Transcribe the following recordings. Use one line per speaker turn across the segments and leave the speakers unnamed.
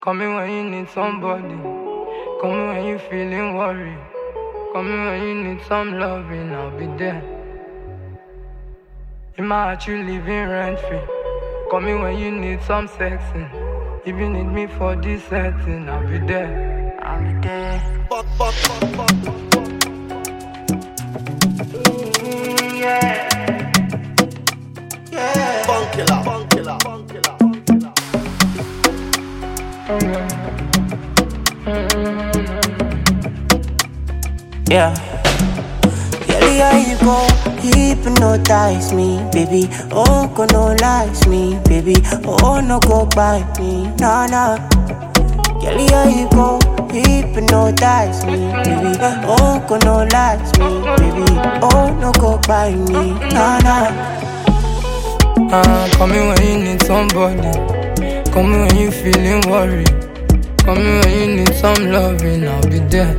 Call me when you need somebody. Call me when you feeling worried. Call me when you need some loving, I'll be there. In my heart you living rent free. Call me when you need some sexing. If you need me for this setting, I'll be there. I'll be there. Yeah. Yeah.
Funk killer.
Yeah. Girl, here you go, hypnotize me, baby. Oh, colonize me, baby. Oh, no go by me, nah. Girl, here you go, hypnotize me, baby. Oh, colonize me, baby. Oh, no go by me, nah.
Call me when you need somebody. Call me when you feeling worried. Call me when you need some loving, I'll be there.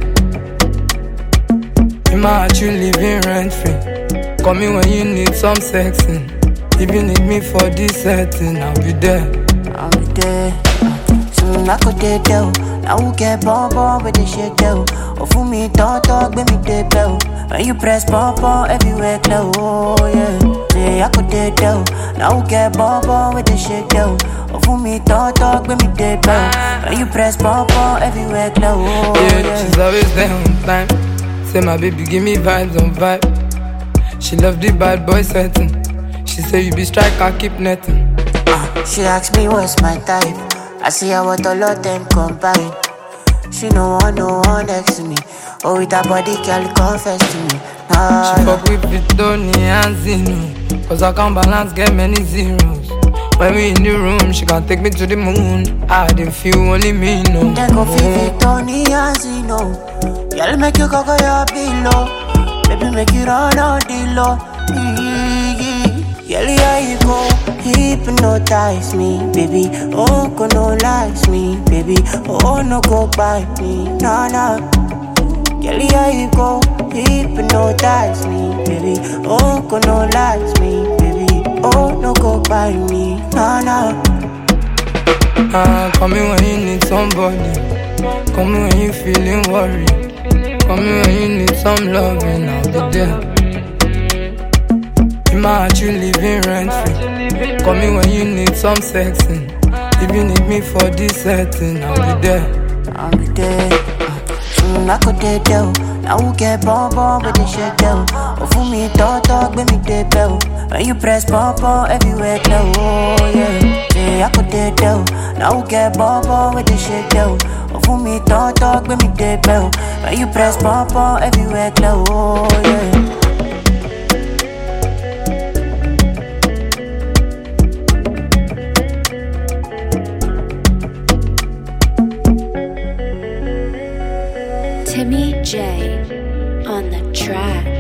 In my heart you living rent free. Call me when you need some sexing. If you need me for this setting, I'll be there.
I'll be there. Soon I could get down. Now we get bomb with the shit down. Oh, for me, talk, make me the bell. When you press bomb everywhere, glow. Oh, yeah. Say I could get down. Now we get bomb with the shit down. Oh, for me, talk, make me the bell. When you press bomb everywhere, glow. Oh,
yeah, she's always there on time. Say my baby give me vibes on vibe. She love the bad boy setting. She say you be striker, keep netting.
She asked me what's my type. I see how what all of them combine. She no one next to me. Oh, with her body, girl, confess to me.
She fuck with Tony and Zeno. Cause I can't balance, get many zeros. When we in the room, she can take me to the moon. I didn't feel only me, no.
Then go fit Tony and Zeno. Girl, make you go your below. Baby, make you run on the low. Girl, here you go, hypnotize me, baby. Oh, colonize me, baby. Oh, no go by me, nah. Girl, here you go, hypnotize me, baby. Oh, colonize me, baby. Oh, no go by me, nah.
Call me when you need somebody. Call me when you feeling worried. Call me when you need some loving, I'll be there. In my heart you living rent free. Call me when you need some sexing. If you need me for this setting, I'll be there.
I'll be there. Soon I could get down. Now we get bomb with the shit down. Oh, for me, talk, make me the bell. When you press bomb everywhere, glow. Oh, yeah. Say I could get down. Now we get bomb with the shit down. Oh, for me, talk, make me the bell. When you press bomb everywhere, glow. Oh, yeah.
Timmy J on the track.